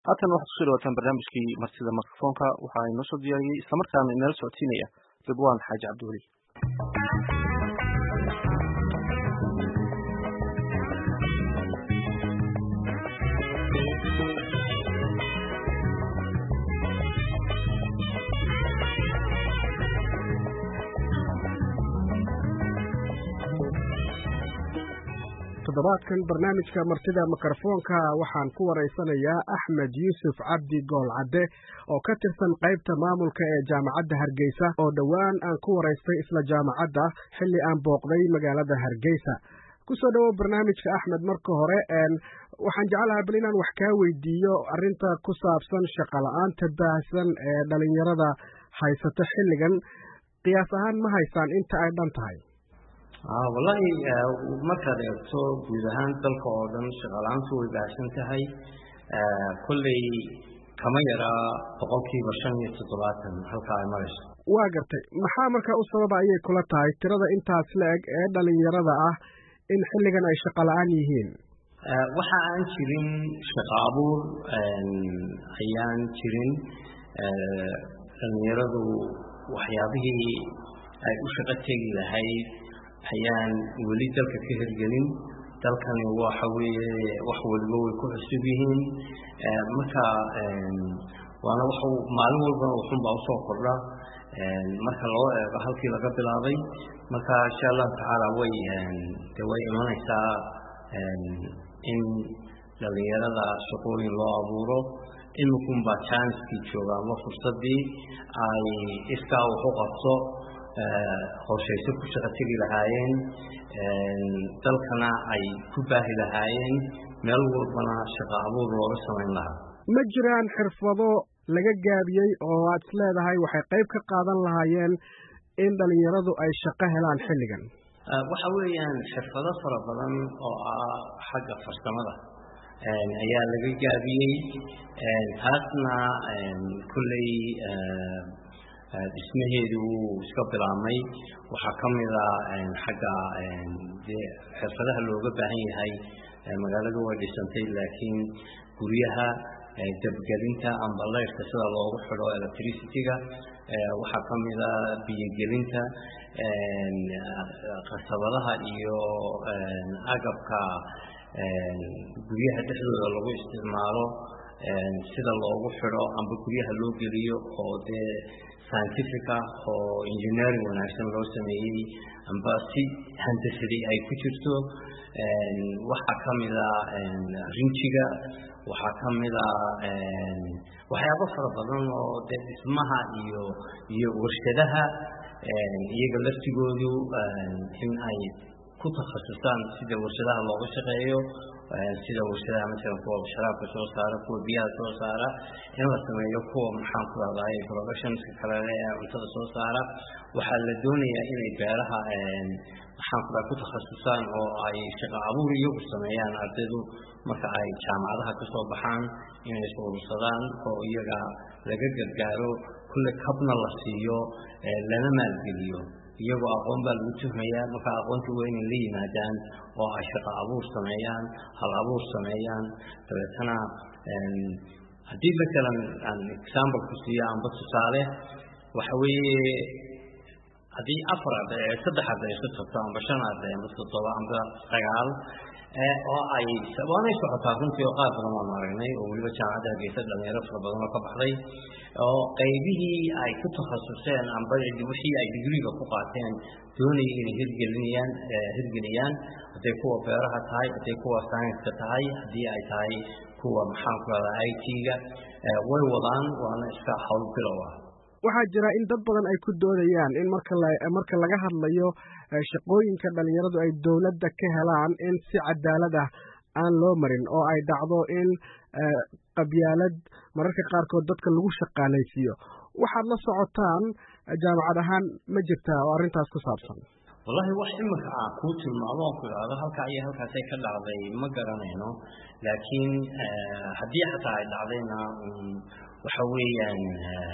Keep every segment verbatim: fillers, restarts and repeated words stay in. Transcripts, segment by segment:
haatan waxaad kusoo dhawaataan barnaamijkii martida mikrofoonka waxaa inoo soo diyaariyey islamarkaana inala socodsiinaya ridwaan xaaji cabdiweli. toddobaadkan barnaamijka martida mikrofoonka waxaan ku wareysanayaa Axmed Yuusuf Cabdi Goolcadde oo ka tirsan qaybta maamulka ee jaamacadda Hargeysa oo dhawaan aan ku wareystay isla jaamacadda xilli aan booqday magaalada Hargeysa. ku soo dhawow barnaamijka Axmed. marka hore een waxaan jecelahay bal inaan wax kaa weydiiyo arrinta ku saabsan shaqo la'aanta baahsan ee dhalinyarada haysata xilligan. qiyaas ahaan ma haysaan inta ay dhan tahay? ah wallahi markaad eegto guud ahaan dalka oo dhan shaqaalaantu way baahsan tahay kulley kama yaraa boqolkiiba shan iyo toddobaatan halka ay marayso. waa gartay. maxaa markaa u sababa ayay kula tahay tirada intaas la-eg ee dhalinyarada ah in xilligan ay shaqo la'aan yihiin? waxa aan jirin shaqo abuur ayaan jirin. dhalinyaradu waxyaabihii ay u shaqo tegi lahayd ayaan weli dalka ka hirgelin. dalkani waxa weeye wax waliba way ku cusub yihiin marka waana wax maalin walbana wuxuunbaa usoo kordha marka loo eego halkii laga bilaabay. marka insha allahu tacaala way de way imanaysaa in dhalinyarada shaqooyin loo abuuro. imikunbaa chanskii jooga ama fursadii ay iskaa wax u qabto howshayso ku shaqo tegi lahaayeen dalkana ay ku baahi lahaayeen meel walbana shaqo abuur looga samayn lahaa. ma jiraan xirfado laga gaabiyey oo aad is leedahay waxay qayb ka qaadan lahaayeen in dhalinyaradu ay shaqo helaan xilligan? waxa weeyaan xirfado fara badan oo ah xagga farsamada ayaa laga gaabiyey. taasna kulley dhismaheedu wuu iska bilaabmay. waxaa ka mid a xagga dee xirfadaha looga baahan yahay magaaladu way dhisantay laakiin guryaha dabgelinta amba layrka sida loogu xidho electricity-ga waxaa ka mid a biyogelinta qasabadaha iyo agabka guryaha dhexdooda lagu isticmaalo sida loogu xidho amba guryaha loo geliyo oo dee scientific ah oo engineering wanaagsan loo sameeyey amba si handasadi ay ku jirto. waxaa ka mid a rinjiga, waxaa ka mid a waxyaabo fara badan oo dee dhismaha iyo iyo warshadaha iyaga laftigoodu in ay ku takhasusaan sida warshadaha looga shaqeeyo sida warshadaha masalan kuwa sharaabka soo saara, kuwa biyaha soo saara, in la sameeyo kuwa maxaan ku rahdaay productionska kale ee cuntada soo saara. waxaa la doonayaa inay beeraha maxaan ku ku takhasusaan oo ay shaqo abuur iyagu sameeyaan ardaydu marka ay jaamacadaha ka soo baxaan inay soo urursadaan oo iyaga laga gargaaro kulle kabna la siiyo lana maalgeliyo. iyagoo aqoon baa lagu tuhmayaa marka aqoonta waa inay la yimaadaan oo ay shaqo abuur sameeyaan, hal abuur sameeyaan. dabeetana haddii masalan aan example ku siiya amba tusaale waxa weeye haddii afar arday saddex arday isu tagto amba shan arday amba toddoba amba sagaal oo ay waanay socotaa runtii oo qaar badan waan aragnay oo weliba jaamacadda Hargeysa dhalinyaro fara badan oo ka baxday oo qaybihii ay ku takhasuseen amba wixii ay digriga ku qaateen doonayay inay hirgelinayaan hirgeliyaan hadday kuwa beeraha tahay, hadday kuwa science-ka tahay, haddii ay tahay kuwa maxaan ku rahdaa I T-ga way wadaan waana iska hawl bilow ah. waxaa jira in dad badan ay ku doodayaan in marka la marka laga hadlayo shaqooyinka dhalinyaradu ay dawladda ka helaan in si cadaalad ah aan loo marin oo ay dhacdo in qabyaalad mararka qaarkood dadka lagu shaqaalaysiiyo. waxaad la socotaan jaamacad ahaan ma jirtaa oo arrintaas ku saabsan? wallahi wax imika aan kuu tilmaamo oo ku idhaahdo halkaa iyo halkaasay ka dhacday ma garanayno laakiin haddii xataa ay dhacdayna waxa weeyaan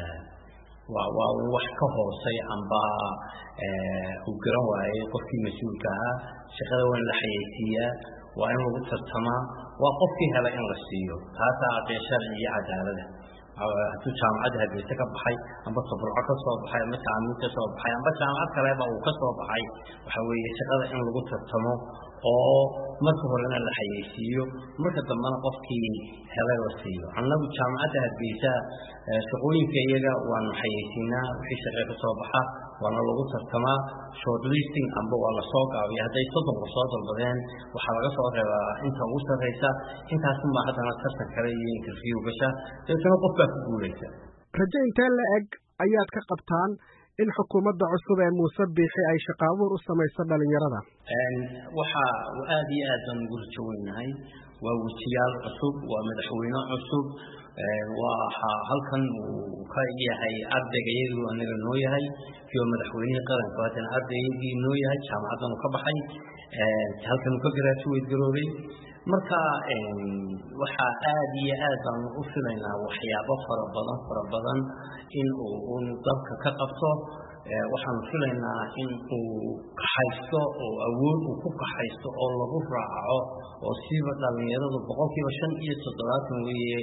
waa waa wax ka hoosay amba uu garan waayey qofkii mas-uulka ahaa. shaqada waa in la xayeysiiyaa waa in lagu tartamaa waa qofkii hela in la siiyo taasaa aqee sharci iyo cadaalada hadduu jaamacadda Hargeysa ka baxay amba Sobolco ka soo baxay ama Jaamacad ka soo baxay amba jaamacad kaleba uu ka soo baxay waxa weeye shaqada in lagu tartamo oo marka horena la xayeysiiyo marka dambana qofkii helay la siiyo annagu jaamacadda Hargeysa shaqooyinka iyaga waan xayeysiinaa wixii shaqo ka soo baxa waana lagu tartamaa shortlisting amba waa la soo gaabiyo hadday soddon soo dalbadeen waxaa laga soo reebaa inta ugu sarreysa intaas ma haddana tartan kale iyo interview gasha dadka qofka ku guuleysa rajo intee la eg ayaad ka qabtaan in xukuumadda cusub ee Muuse Biixi ay shaqo abuur u samayso dhalinyarada waxa aad iyo aad aan ugu rajaynahay waa wajiyaal cusub waa madaxweyne cusub waxa halkan uu ka yahay ardaygeedu anaga noo yahay iyo madaxweynaha qaranka hadana ardaygii noo yahay jaamacadan ka baxay halkan uu ka graduate garoobay marka waxa aad iyo aad aan u filaynaa waxyaabo fara badan fara badan in uu dalka ka qabto waxaan filaynaa in uu haysto oo awood uu ku haysto oo lagu raaco oo siiba dhalinyaradu boqolkiiba shan iyo toddobaatan weeye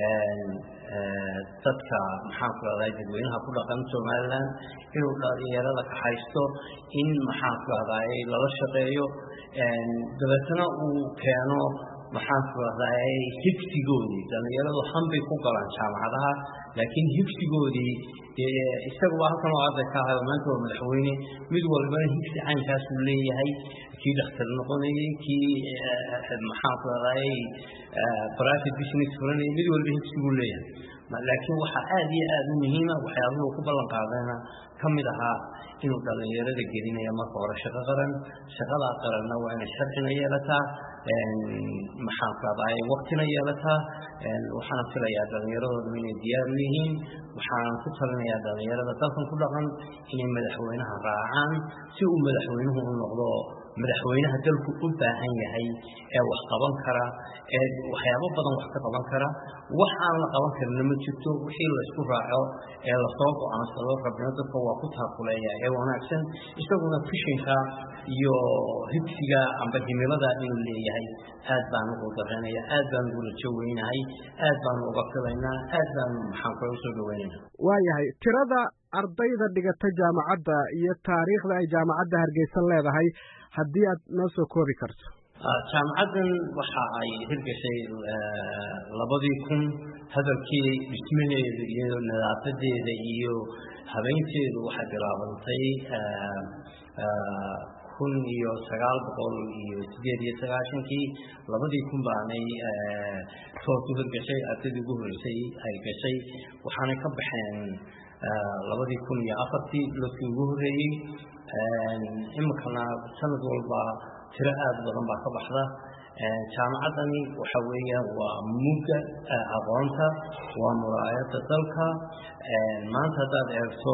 dadka maxaan ku raadayay dadweynaha ku dhaqan Soomaaliland inuu dhalinyarada ka haysto in maxaan ku raadayay lala shaqeeyo dabeetana uu keeno maxaan ku raadayay higsigoodii dhalinyaradu hanbay ku galaan jaamacadaha laakiin higsigoodii isagu waa halkan oo arday ka ahaa maanta waa madaxweyne mid walba higsi caynkaas uu leeyahay kii dhakhtar noqonayay kii maxaan ku raadayay private business furanayay mid walba higsi uu leeyahay laakiin waxa aad iyo aad u muhiim ah waxyaabaha ku ballan qaadayna kamid ahaa inuu dhalinyarada gelinayo marka hore shaqo qaran shaqada qaranna waa inay sharcina yeelataa maxaan ku raadayay waqtina yeelataa waxaan filayaa dhalinyaradu inay diyaar u yihiin waxaan ku talinayaa dhalinyarada dalkan ku dhaqan inay madaxweynaha raacaan si uu madaxweynuhu u noqdo madaxweynaha dalku u baahan yahay ee wax qaban kara ee waxyaabo badan wax ka qaban kara wax aan la qaban karin ma jirto wixii la isku raaco ee la soo go'aansado rabna dadka waa ku taakuleeya ee wanaagsan isaguna fishinka iyo higsiga amba himilada inuu leeyahay aad baan ugu dareenaya aad baan ugu rajaynahay aad baan uga filaynaa aad baan maxaan ku soo dhaweynaynaa waayahay tirada ardayda dhigata jaamacadda iyo taariikhda ay jaamacadda Hargeysa leedahay haddii aad noo soo koobi karto jaamacadan waxa ay hirgashay labadii kun hadalkii dhismaheeda iyo nadaafadeeda iyo habeynteedu waxay bilaabantay kun iyo sagaal boqol iyo sideed iyo sagaashankii labadii kun baanay soo hirgashay ardayda ugu horeysay ay gashay waxaana ka baxeen labadii kun iyo afartii lodkii ugu horeeyey imikana sanad walba tiro aad badan baa ka baxda jaamacadani waxa weeyaan waa mugga aqoonta waa muraayada dalka maanta haddaad eegto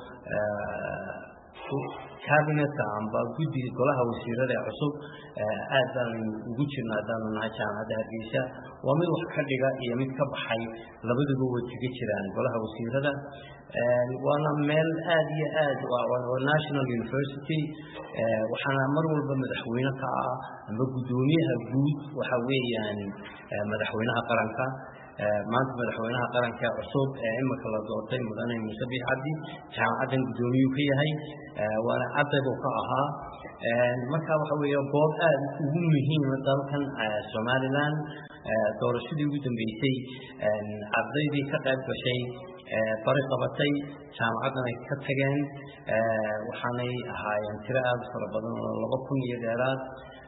cabinetka amba guddiga golaha wasiirada ee cusub aad baan ugu jirnaa haddaanu nahay jaamacadda Hargeysa waa mid wax ka dhiga iyo mid ka baxay labaduba way kaga jiraan golaha wasiirada waana meel aad iyo aad waa national university waxaana mar walba madaxweyne ka ah amba guddoomiyaha guud waxa weeyaan madaxweynaha qaranka maanta madaxweynaha qaranka cusub ee imika la doortay mudane Muuse Biixi Cabdi jaamacadan guddoomiyu ka yahay waana ardaygu ka ahaa marka waxa weeye goob aad ugu muhiim ah dalkan Soomaaliland doorashadii ugu dambeysay ardaydii ka qayb gashay bari qabatay jaamacadan ay ka tageen waxaanay ahaayeen tiro aad u fara badan oo laba kun iyo dheeraad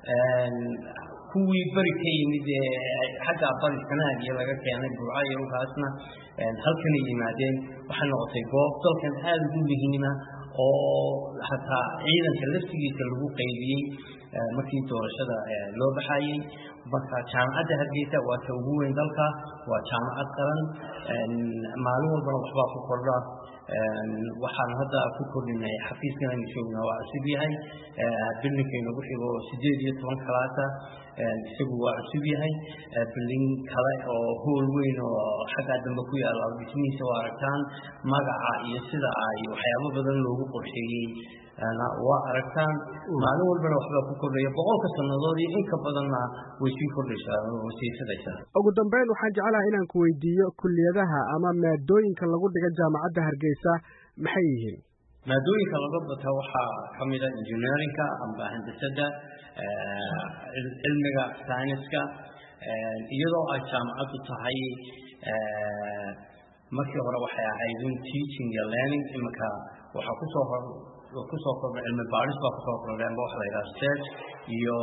kuwii bari ka yimid xagga bari sanaad iyo laga keenay Burco iyo halkaasna halkan ay yimaadeen waxay noqotay goob dalkan aad ugu muhiim ah oo hataa ciidanka laftigiisa lagu qaybiyey markii doorashada loo baxayay marka jaamacadda Hargeysa waa ta ugu weyn dalka waa jaamacad qaran maalin walba waxbaa ku kordha waxaan hadda ku kordhinay xafiiskan aan joogno waa cusub yahay billinkayna ugu xigo sideed iyo toban kalaasa isagu waa cusub yahay billin kale oo hool weyn oo xagga dambe ku yaala dhismihiisa waa aragtaan magaca iyo sida ay waxyaabo badan loogu qorsheeyey waa aragtaan maalin walbana waxbaa ku kordhaya boqolka sannadood iyo inka badanna way sii kordhaysaa way sii fidaysaa ugu dambeyn waxaan jeclahay inaan ku weydiiyo kulliyadaha ama maadooyinka lagu dhiga jaamacadda Hargeysa maxay yihiin maadooyinka laga bato waxaa ka mid ah engineeringka amba handasada cilmiga science-ka iyadoo ay jaamacaddu tahay markii hore waxay ahayd teaching and learning imika waxa ku soo ku soo kordhay cilmi baaris baa ku soo kordhay amba waxa la yiraahdo research iyo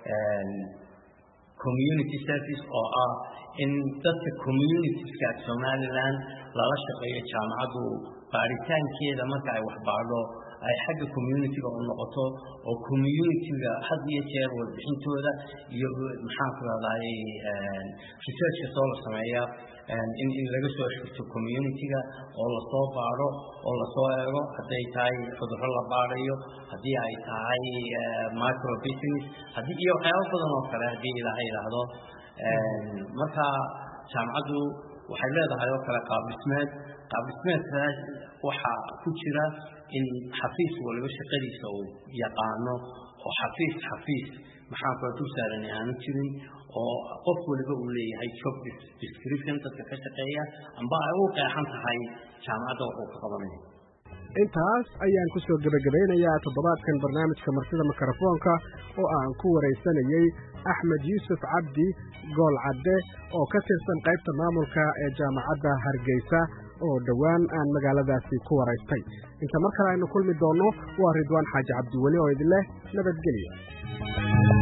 community service oo ah in dadka community-ska Somaliland lala shaqeeyo jaamacaddu baaritaankeeda marka ay wax baadho ay xagga community-ga u noqoto oo community-ga had iyo jeer warbixintooda iyo maxaan ku raadayay research soo la sameeyo in in laga soo xigto community-ga oo la soo baaro oo la soo eego haday tahay cudurro la baarayo hadii ay tahay micro business hadii iyo waxyaabo badan oo kale hadii ilaahay yiraahdo marka jaamacaddu waxay leedahay oo kale qaab dhismeed qaab dhismeedkaas waxa ku jira in xafiis waliba shaqadiisa uu yaqaano oo xafiis xafiis maxaa ku tusaaran aan jirin oo qof waliba uu leeyahay job description dadka ka shaqeeya amba ay u qeexan tahay jaamacadda wuxuu ka qabanayo intaas ayaan ku soo gabagabeynayaa toddobaadkan barnaamijka martida mikrofoonka oo aan ku wareysanayay Axmed Yuusuf Cabdi Gool Cadde oo ka tirsan qaybta maamulka ee jaamacadda Hargeysa oo dhawaan aan magaaladaasi ku wareystay inta markale aynu kulmi doono waa Ridwaan Xaaji Cabdi Wali oo idin leh nabadgelyo